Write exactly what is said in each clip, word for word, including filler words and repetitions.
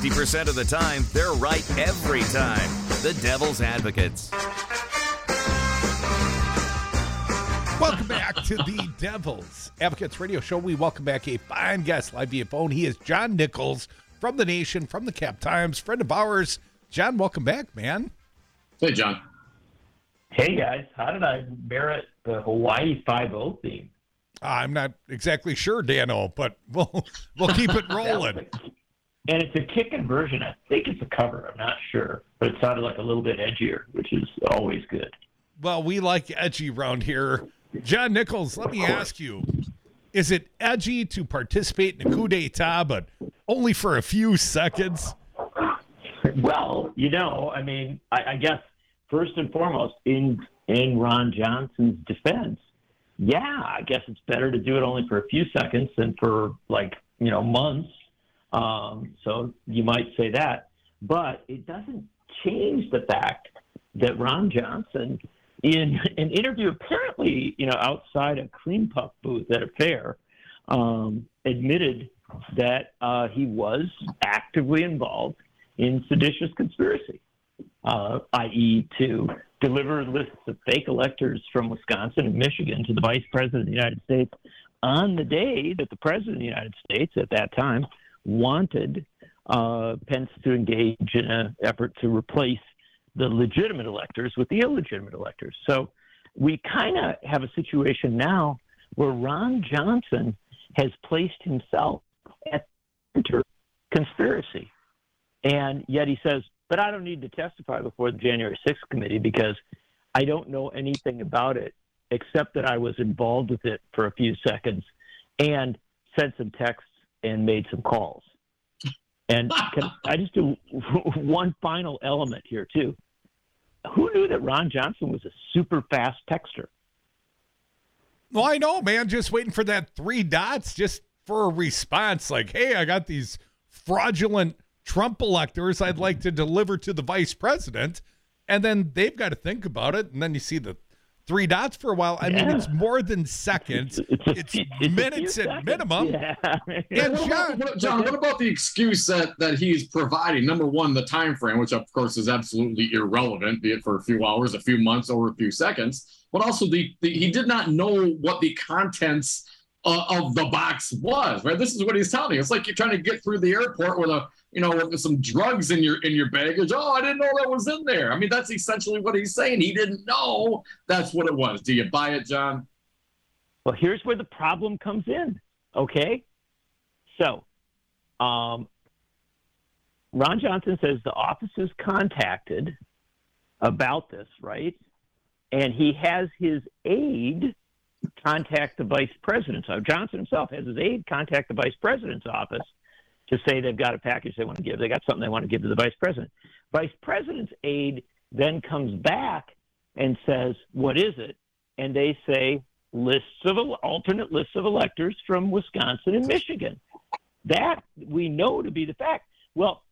sixty percent of the time, they're right every time. The Devil's Advocates. Welcome back to the Devil's Advocates Radio Show. We welcome back a fine guest live via phone. He is John Nichols from The Nation, from the Cap Times, friend of ours. John, welcome back, man. Hey, John. Hey, guys. How did I merit the Hawaii five oh theme? I'm not exactly sure, Dano, but we'll we'll keep it rolling. And it's a kicking version. I think it's a cover. I'm not sure. But it sounded like a little bit edgier, which is always good. Well, we like edgy around here. John Nichols, let me ask you, is it edgy to participate in a coup d'etat, but only for a few seconds? Well, you know, I mean, I, I guess first and foremost, in in Ron Johnson's defense, yeah, I guess it's better to do it only for a few seconds than for, like, you know, months. Um, so you might say that. But it doesn't change the fact that Ron Johnson, in an interview apparently, you know, outside a cream puff booth at a fair, um, admitted that uh, he was actively involved in seditious conspiracy, uh, that is to deliver lists of fake electors from Wisconsin and Michigan to the Vice President of the United States on the day that the President of the United States at that time wanted uh, Pence to engage in an effort to replace the legitimate electors with the illegitimate electors. So we kind of have a situation now where Ron Johnson has placed himself at the center of conspiracy. And yet he says, but I don't need to testify before the January sixth committee because I don't know anything about it except that I was involved with it for a few seconds and sent some texts and made some calls. And can I just do one final element here, too? Who knew that Ron Johnson was a super fast texter? Well, I know, man. Just waiting for that three dots just for a response like, hey, I got these fraudulent Trump electors I'd like to deliver to the vice president. And then they've got to think about it. And then you see the three dots for a while. I yeah. mean, it's more than seconds. It's, a, it's, it's minutes at seconds. minimum. Yeah. And what John, about, John, what about the excuse that, that he's providing? Number one, the time frame, which of course is absolutely irrelevant, be it for a few hours, a few months, or a few seconds. But also, the, the he did not know what the contents uh, of the box was. Right? This is what he's telling you. It's like you're trying to get through the airport with a you know, with some drugs in your in your baggage. Oh, I didn't know that was in there. I mean, that's essentially what he's saying. He didn't know that's what it was. Do you buy it, John? Well, here's where the problem comes in, okay? So, um, Ron Johnson says the office is contacted about this, right? And he has his aide contact the vice president. So Johnson himself has his aide contact the vice president's office to say they've got a package they want to give. They got something they want to give to the vice president. Vice president's aide then comes back and says, what is it? And they say, lists of alternate lists of electors from Wisconsin and Michigan. That we know to be the fact. Well,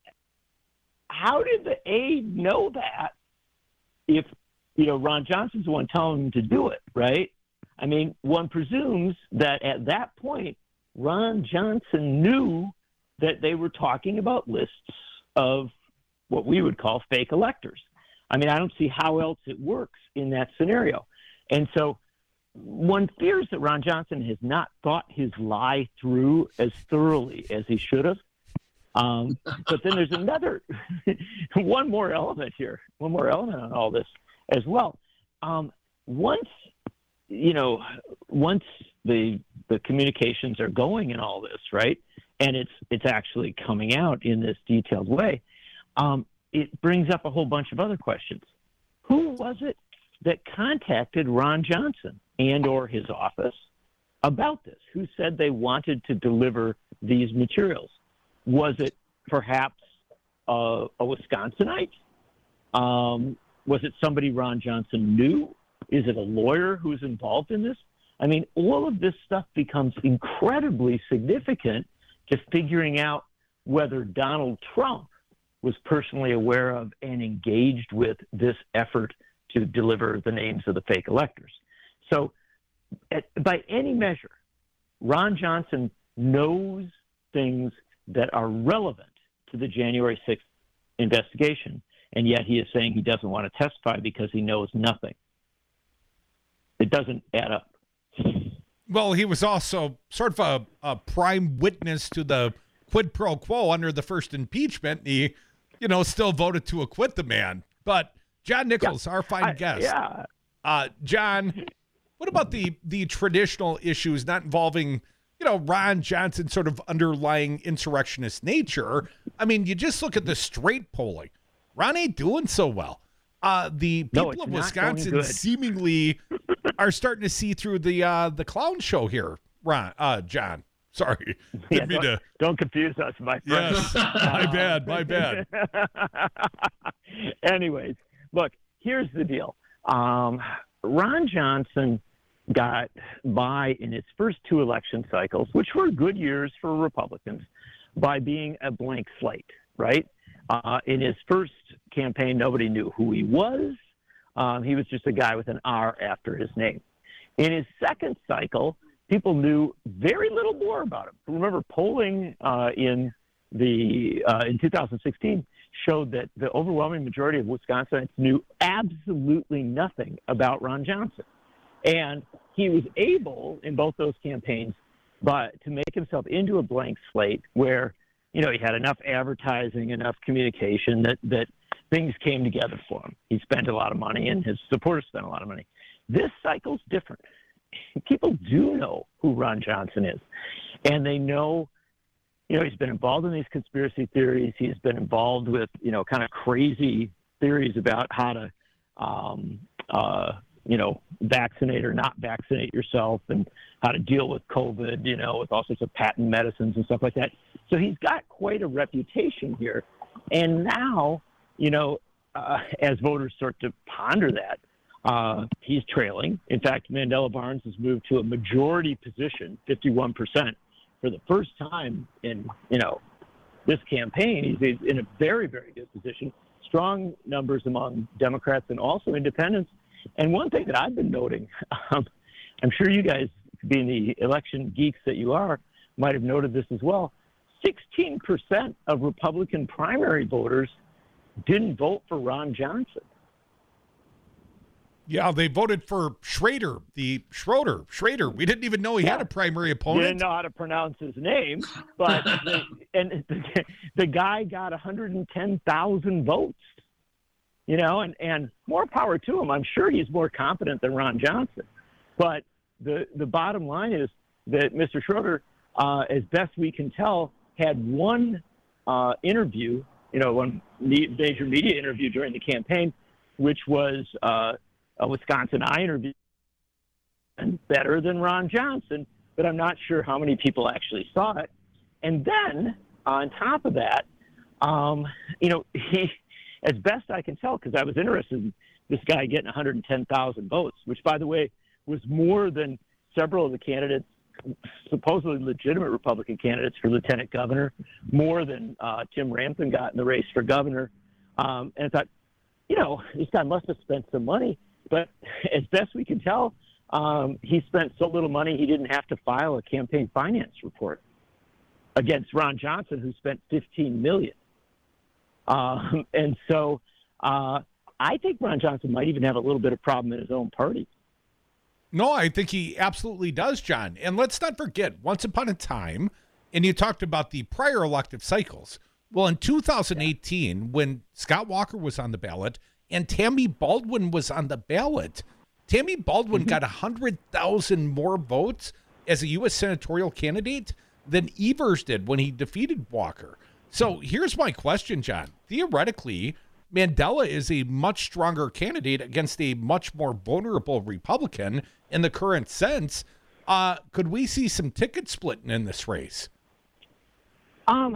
how did the aide know that if, you know, Ron Johnson's the one telling him to do it, right? I mean, one presumes that at that point, Ron Johnson knew that they were talking about lists of what we would call fake electors. I mean, I don't see how else it works in that scenario. And so one fears that Ron Johnson has not thought his lie through as thoroughly as he should have. Um, but then there's another, one more element here, one more element on all this as well. Um, once, you know, once the the communications are going in all this, right? And it's it's actually coming out in this detailed way. Um, it brings up a whole bunch of other questions. Who was it that contacted Ron Johnson and or his office about this? Who said they wanted to deliver these materials? Was it perhaps uh, a Wisconsinite? Um, was it somebody Ron Johnson knew? Is it a lawyer who's involved in this? I mean, all of this stuff becomes incredibly significant to figuring out whether Donald Trump was personally aware of and engaged with this effort to deliver the names of the fake electors. So at, by any measure, Ron Johnson knows things that are relevant to the January sixth investigation, and yet he is saying he doesn't want to testify because he knows nothing. It doesn't add up. Well, he was also sort of a, a prime witness to the quid pro quo under the first impeachment. He, you know, still voted to acquit the man. But John Nichols, yeah, our fine I, guest. Yeah. Uh, John, what about the the traditional issues not involving, you know, Ron Johnson's sort of underlying insurrectionist nature? I mean, you just look at the straight polling. Ron ain't doing so well. Uh, the people no, of Wisconsin seemingly are starting to see through the uh, the clown show here, Ron. Uh, John, sorry. Yeah, don't, to... don't confuse us, my friend. Yes, my bad, my bad. Anyways, look, here's the deal. Um, Ron Johnson got by in his first two election cycles, which were good years for Republicans, by being a blank slate, right? Uh, in his first campaign, nobody knew who he was. Um, he was just a guy with an R after his name. In his second cycle, people knew very little more about him. Remember, polling uh, in the uh, in two thousand sixteen showed that the overwhelming majority of Wisconsinites knew absolutely nothing about Ron Johnson. And he was able, in both those campaigns, but to make himself into a blank slate where, you know, he had enough advertising, enough communication that, that things came together for him. He spent a lot of money, and his supporters spent a lot of money. This cycle's different. People do know who Ron Johnson is, and they know, you know, he's been involved in these conspiracy theories. He's been involved with, you know, kind of crazy theories about how to, um, uh, you know, vaccinate or not vaccinate yourself, and how to deal with COVID, you know, with all sorts of patent medicines and stuff like that. So he's got quite a reputation here. And now, you know, uh, as voters start to ponder that, uh, he's trailing. In fact, Mandela Barnes has moved to a majority position, fifty-one percent, for the first time in, you know, this campaign. He's, he's in a very, very good position. Strong numbers among Democrats and also independents. And one thing that I've been noting, um, I'm sure you guys, being the election geeks that you are, might have noted this as well. sixteen percent of Republican primary voters didn't vote for Ron Johnson. Yeah, they voted for Schrader, the Schroeder, Schrader. We didn't even know he yeah. had a primary opponent. Didn't know how to pronounce his name, but the, and the, the guy got one hundred ten thousand votes. You know, and, and more power to him. I'm sure he's more competent than Ron Johnson. But the the bottom line is that Mister Schroeder, uh, as best we can tell, had one uh, interview, you know, one major media interview during the campaign, which was uh, a Wisconsin Eye interview, and better than Ron Johnson, but I'm not sure how many people actually saw it. And then, on top of that, um, you know, he... as best I can tell, because I was interested in this guy getting one hundred ten thousand votes, which, by the way, was more than several of the candidates, supposedly legitimate Republican candidates for lieutenant governor, more than uh, Tim Rampton got in the race for governor. Um, and I thought, you know, this guy must have spent some money. But as best we can tell, um, he spent so little money he didn't have to file a campaign finance report against Ron Johnson, who spent fifteen million dollars. Um, and so uh, I think Ron Johnson might even have a little bit of problem in his own party. No, I think he absolutely does, John. And let's not forget, once upon a time, and you talked about the prior elective cycles. Well, in two thousand eighteen, yeah. when Scott Walker was on the ballot and Tammy Baldwin was on the ballot, Tammy Baldwin mm-hmm. got one hundred thousand more votes as a U S senatorial candidate than Evers did when he defeated Walker. So here's my question, John. Theoretically, Mandela is a much stronger candidate against a much more vulnerable Republican in the current sense. Uh, could we see some ticket splitting in this race? Um,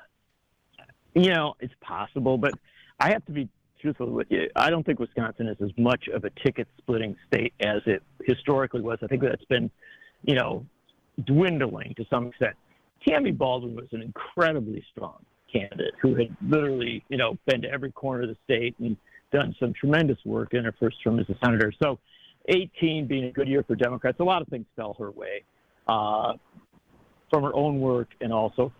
you know, it's possible, but I have to be truthful with you. I don't think Wisconsin is as much of a ticket splitting state as it historically was. I think that's been, you know, dwindling to some extent. Tammy Baldwin was an incredibly strong candidate who had literally, you know, been to every corner of the state and done some tremendous work in her first term as a senator. So eighteen being a good year for Democrats, a lot of things fell her way uh, from her own work and also from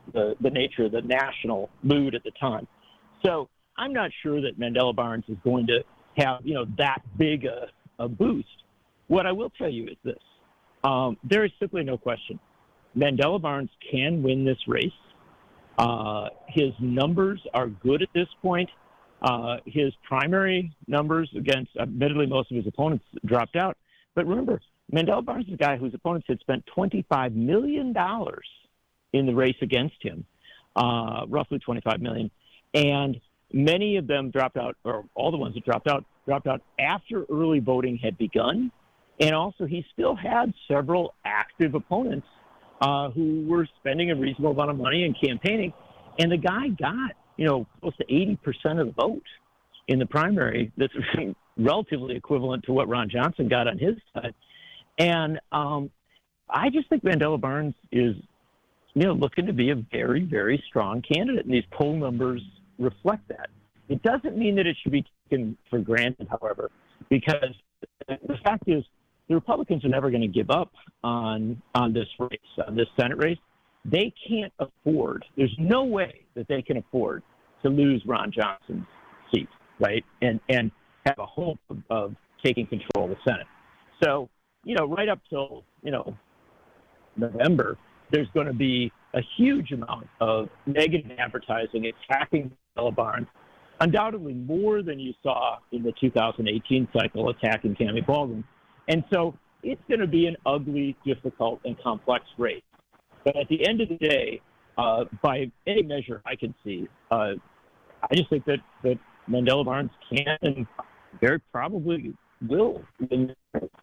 the, the nature of the national mood at the time. So I'm not sure that Mandela Barnes is going to have, you know, that big a, a boost. What I will tell you is this. Um, there is simply no question. Mandela Barnes can win this race. Uh, his numbers are good at this point. Uh, his primary numbers against, admittedly, most of his opponents dropped out. But remember, Mandela Barnes is a guy whose opponents had spent twenty-five million dollars in the race against him, uh, roughly twenty-five million dollars. And many of them dropped out, or all the ones that dropped out, dropped out after early voting had begun. And also, he still had several active opponents uh, who were spending a reasonable amount of money and campaigning. And the guy got, you know, close to eighty percent of the vote in the primary. That's relatively equivalent to what Ron Johnson got on his side. And um, I just think Mandela Barnes is, you know, looking to be a very, very strong candidate. And these poll numbers reflect that. It doesn't mean that it should be taken for granted, however, because the fact is the Republicans are never going to give up on on this race, on this Senate race. They can't afford, there's no way that they can afford to lose Ron Johnson's seat, right, and and have a hope of, of taking control of the Senate. So, you know, right up till, you know, November, there's going to be a huge amount of negative advertising attacking Mandela Barnes, undoubtedly more than you saw in the two thousand eighteen cycle attacking Tammy Baldwin. And so it's going to be an ugly, difficult, and complex race. But at the end of the day, uh, by any measure I can see, uh, I just think that, that Mandela Barnes can and very probably will win.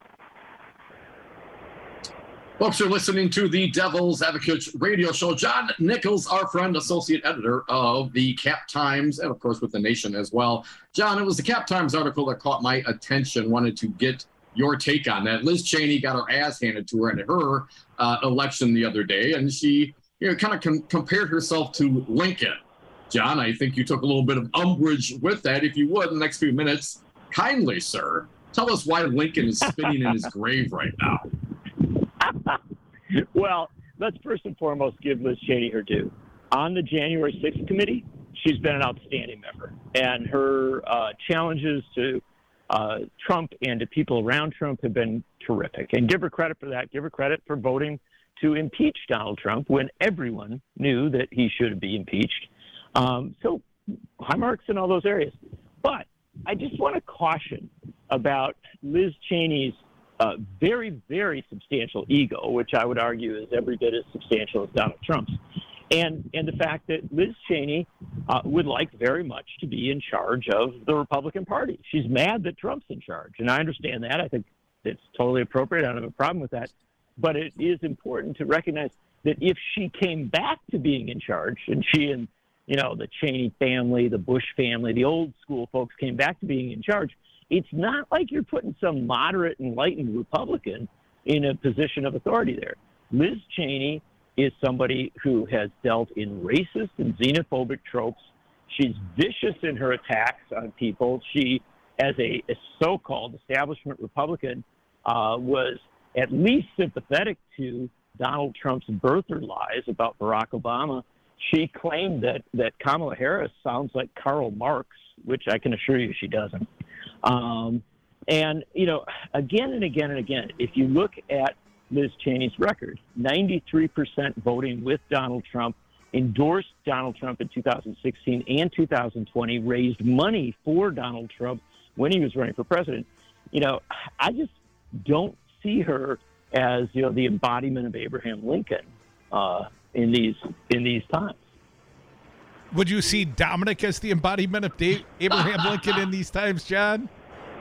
Folks, you're listening to the Devil's Advocate radio show. John Nichols, our friend, associate editor of the Cap Times, and of course with the Nation as well. John, it was the Cap Times article that caught my attention. Wanted to get your take on that. Liz Cheney got her ass handed to her in her uh, election the other day, and she, you know, kind of com- compared herself to Lincoln. John, I think you took a little bit of umbrage with that. If you would, in the next few minutes, kindly, sir, tell us why Lincoln is spinning in his grave right now. Well, let's first and foremost give Liz Cheney her due. On the January sixth committee, she's been an outstanding member, and her uh, challenges to uh, Trump and to people around Trump have been terrific. And give her credit for that. Give her credit for voting to impeach Donald Trump when everyone knew that he should be impeached. Um, so high marks in all those areas. But I just want to caution about Liz Cheney's uh, very, very substantial ego, which I would argue is every bit as substantial as Donald Trump's. And and the fact that Liz Cheney uh, would like very much to be in charge of the Republican Party. She's mad that Trump's in charge, and I understand that. I think it's totally appropriate. I don't have a problem with that. But it is important to recognize that if she came back to being in charge, and she and, you know, the Cheney family, the Bush family, the old school folks came back to being in charge, it's not like you're putting some moderate, enlightened Republican in a position of authority there. Liz Cheney is somebody who has dealt in racist and xenophobic tropes. She's vicious in her attacks on people. She, as a, a so-called establishment Republican, uh, was at least sympathetic to Donald Trump's birther lies about Barack Obama. She claimed that, that Kamala Harris sounds like Karl Marx, which I can assure you she doesn't. Um, and, you know, again and again and again, if you look at Liz Cheney's record, ninety-three percent voting with Donald Trump, endorsed Donald Trump in two thousand sixteen and two thousand twenty, raised money for Donald Trump when he was running for president. You know, I just don't see her as, you know, the embodiment of Abraham Lincoln uh, in these in these times. Would you see Dominic as the embodiment of Dave, Abraham Lincoln in these times, John?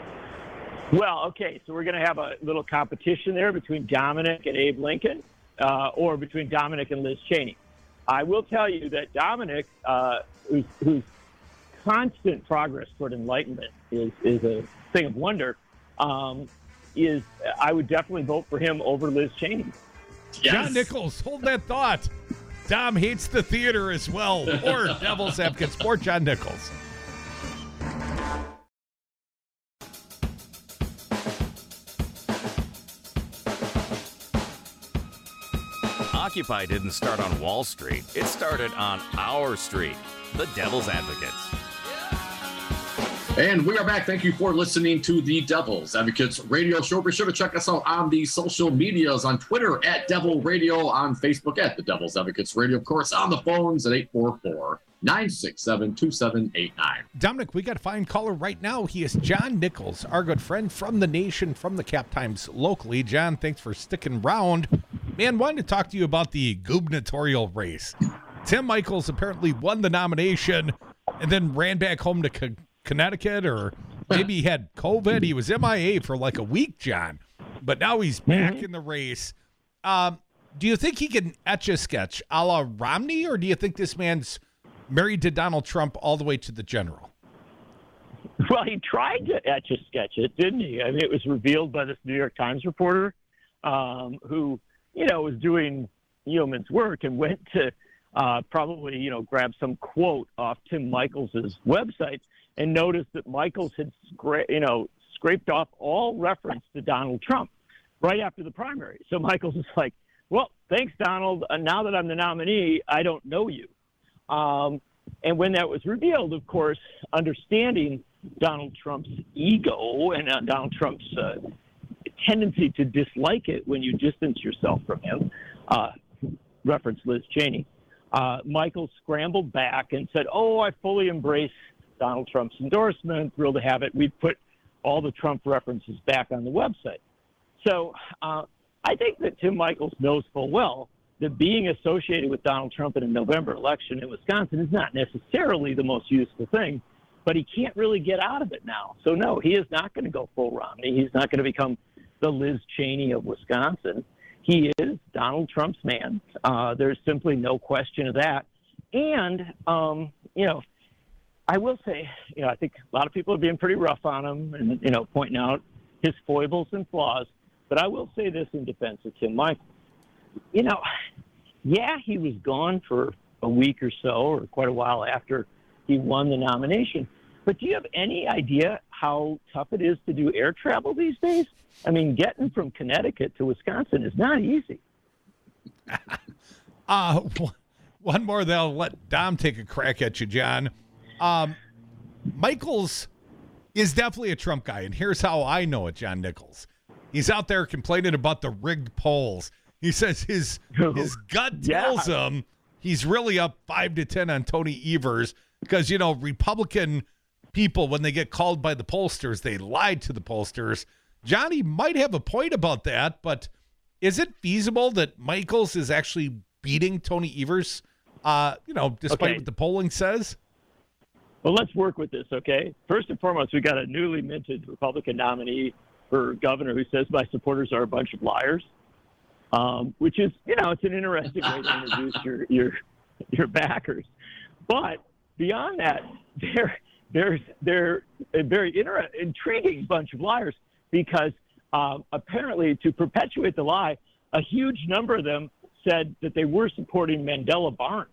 Well, okay, so we're going to have a little competition there between Dominic and Abe Lincoln, uh, or between Dominic and Liz Cheney. I will tell you that Dominic, uh, whose, whose constant progress toward enlightenment is, is a thing of wonder, um, is I would definitely vote for him over Liz Cheney. Yes. John Nichols, hold that thought. Dom hates the theater as well. Or Devil's Advocate Sport, John Nichols. Occupy didn't start on Wall Street. It started on our street. The Devil's Advocates. And we are back. Thank you for listening to the Devil's Advocates radio show. Be sure to check us out on the social medias, on Twitter at Devil Radio, on Facebook at the Devil's Advocates Radio, of course, on the phones at eight four four, nine six seven, two seven eight nine. Dominic, we got a fine caller right now. He is John Nichols, our good friend from the nation, from the Cap Times locally. John, thanks for sticking around. Man, wanted to talk to you about the gubernatorial race. Tim Michels apparently won the nomination and then ran back home to Co- Connecticut, or maybe he had COVID. He was M I A for like a week, John, but now he's back in the race. Um, do you think he can etch a sketch a la Romney, or do you think this man's married to Donald Trump all the way to the general? Well, he tried to etch a sketch it, didn't he? I mean, it was revealed by this New York Times reporter um, who, you know, was doing yeoman's work and went to uh, probably, you know, grab some quote off Tim Michels' website and noticed that Michels had, scra- you know, scraped off all reference to Donald Trump right after the primary. So Michels is like, well, thanks, Donald. Uh, now that I'm the nominee, I don't know you. Um, and when that was revealed, of course, understanding Donald Trump's ego and uh, Donald Trump's uh, tendency to dislike it when you distance yourself from him, uh, reference Liz Cheney, uh, Michels scrambled back and said, oh, I fully embrace Donald Trump's endorsement, thrilled to have it. We put all the Trump references back on the website. So uh, I think that Tim Michels knows full well that being associated with Donald Trump in a November election in Wisconsin is not necessarily the most useful thing, but he can't really get out of it now. So, no, he is not going to go full Romney. He's not going to become the Liz Cheney of Wisconsin. He is Donald Trump's man. Uh, there's simply no question of that. And, um, you know, I will say, you know, I think a lot of people are being pretty rough on him and, you know, pointing out his foibles and flaws. But I will say this in defense of Tim Michels. You know, yeah, he was gone for a week or so, or quite a while after he won the nomination. But do you have any idea how tough it is to do air travel these days? I mean, getting from Connecticut to Wisconsin is not easy. uh, one more, then I'll let Dom take a crack at you, John. Um, Michels is definitely a Trump guy, and here's how I know it, John Nichols. He's out there complaining about the rigged polls. He says his his gut tells yeah. him he's really up five to ten on Tony Evers because, you know, Republican people, when they get called by the pollsters, they lied to the pollsters. Johnny might have a point about that, but is it feasible that Michels is actually beating Tony Evers, uh, you know, despite okay. what the polling says? Well, let's work with this, okay? First and foremost, we got a newly minted Republican nominee for governor who says my supporters are a bunch of liars, um, which is, you know, it's an interesting way to introduce your your your backers. But beyond that, they're they're they're a very inter- intriguing bunch of liars because um, apparently, to perpetuate the lie, a huge number of them said that they were supporting Mandela Barnes.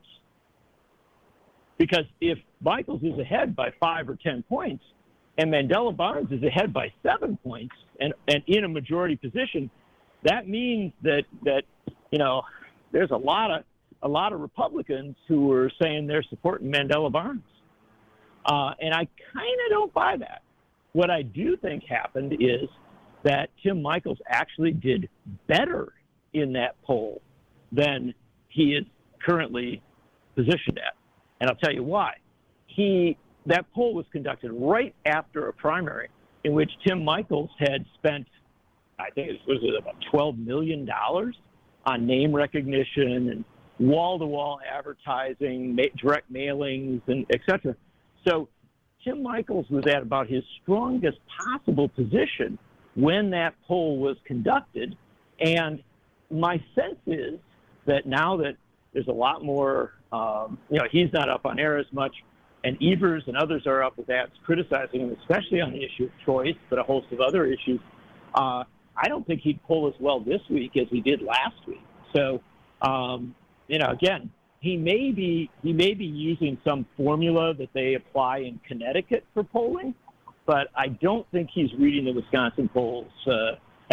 Because if Michels is ahead by five or ten points, and Mandela Barnes is ahead by seven points, and, and in a majority position, that means that that you know there's a lot of a lot of Republicans who are saying they're supporting Mandela Barnes, uh, and I kind of don't buy that. What I do think happened is that Tim Michels actually did better in that poll than he is currently positioned at. And I'll tell you why. He that poll was conducted right after a primary in which Tim Michels had spent, I think it was about twelve million dollars on name recognition and wall-to-wall advertising, ma- direct mailings, and et cetera. So Tim Michels was at about his strongest possible position when that poll was conducted. And my sense is that now that there's a lot more, um, you know, he's not up on air as much, and Evers and others are up with ads criticizing him, especially on the issue of choice, but a host of other issues. Uh, I don't think he'd pull as well this week as he did last week. So, um, you know, again, he may be he may be using some formula that they apply in Connecticut for polling, but I don't think he's reading the Wisconsin polls uh,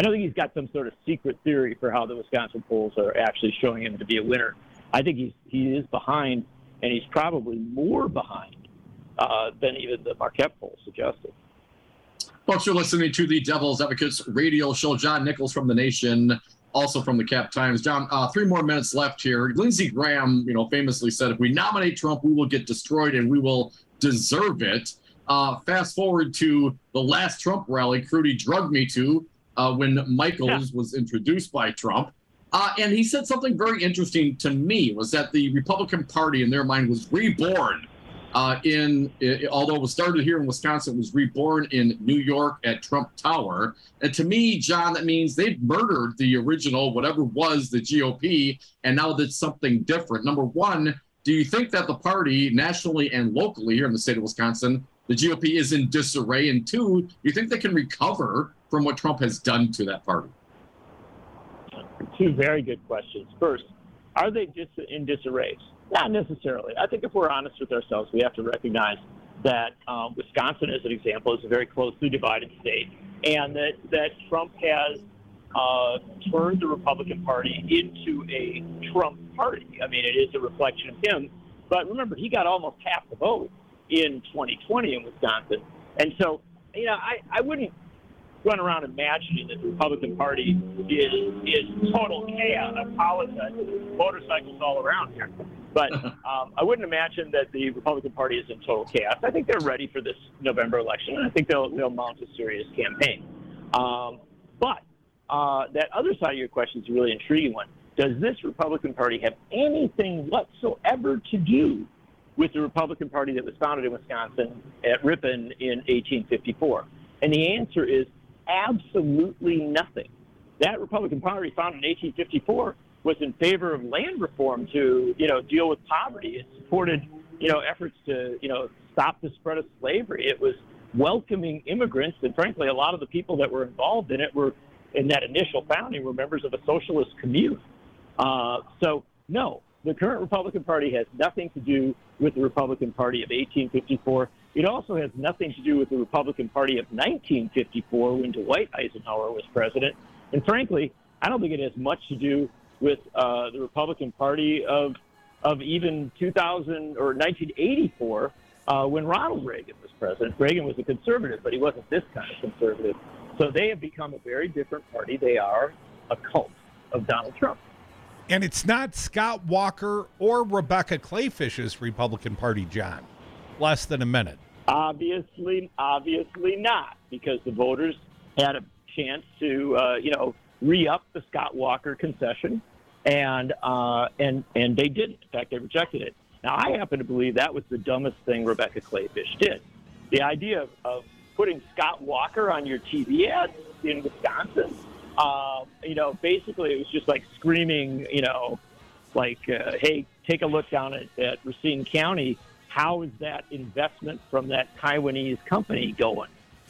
I don't think he's got some sort of secret theory for how the Wisconsin polls are actually showing him to be a winner. I think he's he is behind, and he's probably more behind uh, than even the Marquette poll suggested. Folks, you're listening to the Devil's Advocates radio show. John Nichols from The Nation, also from the Cap Times. John, uh, three more minutes left here. Lindsey Graham, you know, famously said, if we nominate Trump, we will get destroyed and we will deserve it. Uh, fast forward to the last Trump rally, Crudy drugged me to, uh, when Michaels yeah. was introduced by Trump. Uh, and he said something very interesting to me, was that the Republican Party, in their mind, was reborn. Uh, in it, although it was started here in Wisconsin, it was reborn in New York at Trump Tower. And to me, John, that means they've murdered the original, whatever was the G O P, and now there's something different. Number one, do you think that the party nationally and locally here in the state of Wisconsin, the G O P is in disarray? And two, do you think they can recover from what Trump has done to that party? Two very good questions. First, are they dis- in disarray? Not necessarily. I think if we're honest with ourselves, we have to recognize that um, Wisconsin, as an example, is a very closely divided state, and that, that Trump has uh, turned the Republican Party into a Trump party. I mean, it is a reflection of him. But remember, he got almost half the vote in twenty twenty in Wisconsin. And so, you know, I, I wouldn't run around imagining that the Republican Party is is total chaos. I apologize. There's motorcycles all around here. But um, I wouldn't imagine that the Republican Party is in total chaos. I think they're ready for this November election, and I think they'll, they'll mount a serious campaign. Um, but uh, that other side of your question is a really intriguing one. Does this Republican Party have anything whatsoever to do with the Republican Party that was founded in Wisconsin at Ripon in eighteen fifty-four? And the answer is absolutely nothing. That Republican Party founded in eighteen fifty-four was in favor of land reform to, you know, deal with poverty. It supported, you know, efforts to, you know, stop the spread of slavery. It was welcoming immigrants, and frankly, a lot of the people that were involved in it were, in that initial founding, were members of a socialist commune. Uh, so, no, the current Republican Party has nothing to do with the Republican Party of eighteen fifty-four. It also has nothing to do with the Republican Party of nineteen fifty-four, when Dwight Eisenhower was president. And frankly, I don't think it has much to do with uh, the Republican Party of of even two thousand or nineteen eighty-four, uh, when Ronald Reagan was president. Reagan was a conservative, but he wasn't this kind of conservative. So they have become a very different party. They are a cult of Donald Trump. And it's not Scott Walker or Rebecca Clayfish's Republican Party, John. Less than a minute. Obviously, obviously not, because the voters had a chance to, uh, you know, re-up the Scott Walker concession. And uh, and and they didn't. In fact, they rejected it. Now, I happen to believe that was the dumbest thing Rebecca Clayfish did. The idea of, of putting Scott Walker on your T V ads in Wisconsin, uh, you know, basically it was just like screaming, you know, like, uh, hey, take a look down at, at Racine County. How is that investment from that Taiwanese company going?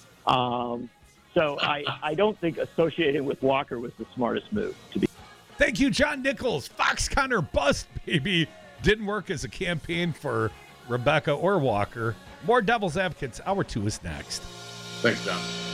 Um, so I, I don't think associating with Walker was the smartest move to be. Thank you, John Nichols. Foxconn or bust, baby. Didn't work as a campaign for Rebecca or Walker. More Devil's Advocates. Hour two is next. Thanks, John.